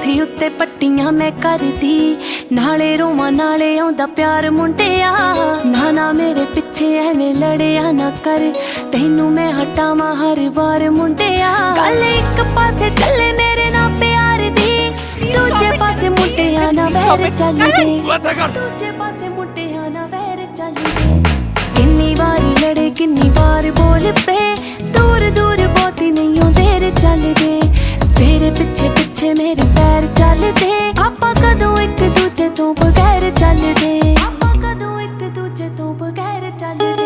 होठी उत्ते पट्टियां मैं करदी, नाले रोवां नाले आउंदा प्यार मुंडिया। ना ना मेरे पिछे एवें लड़िया ना कर, तैनू मैं हटावां हर बार मुंडिया। गल इक पासे चले मेरे ना प्यार दी, दूजे पासे मुंडिया ना वैर चल दे, दूजे पासे मुंडिया ना वैर चल दे। किन्नी बारी लड़े किन्नी बार बोल पे, दूर दूर बहुती नहीं हो देर चल दे। तेरे पिछे पिछे मेरे पैर चलदे, आपां कदों एक दूजे तो बगैर चलदे, आपां कदों एक दूजे तो बगैर चलदे।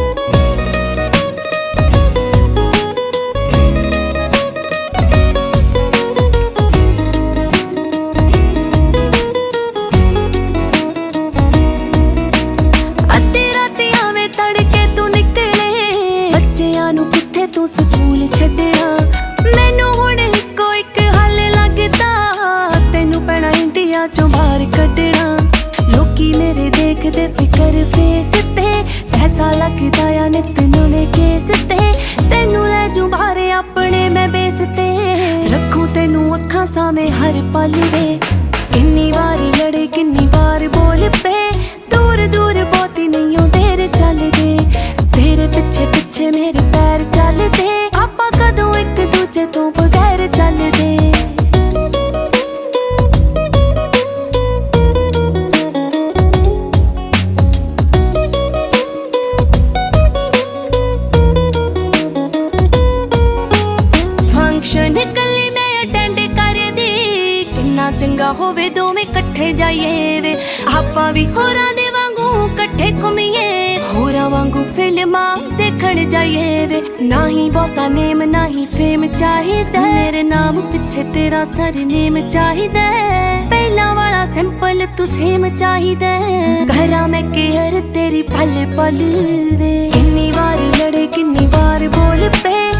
अद्धी राती आवें तड़के तू निकले, बच्चियां नूं कित्थे तू स्कूल छड्डिया। मैनू हुण इक्को इक हल लगदा, तैनू पैणा इंडिया चों बाहर कड्डना। लोकी मेरे देखदे फिकर फेस ते, पैसा लगदा या नित नवें केस ते। तैनू लै जूं बाहर अपने मैं बेस ते, रखूं तैनू अखां सामे हर पल वे। किन्नी बारी लड़े किन्नी बार बोल पे, दूर दूर बहुती नहीं हो देर चलदे। तेरे पिछे पिछे मेरे पैर चलदे, आपां कदों एक दूजे तो बगैर चलदे। फंक्शन गली में अटेंड करदी, किन्ना चंगा होवे दोवें कट्ठे जाइए वे। आपां भी होरां दे वांगू कट्ठे घुमीए, होरां वांगू फिल्मां देखण जाइए वे। ना ही बहुता नेम ना ही फेम चाहिदा, मेरे नाम पिछे तेरा सरनेम चाहिदा। पहला वाला सिंपल तू सेम चाहिदा, घरा मैं केयर तेरी पल पल वे। किन्नी बारी लड़े किन्नी बार बोल पे,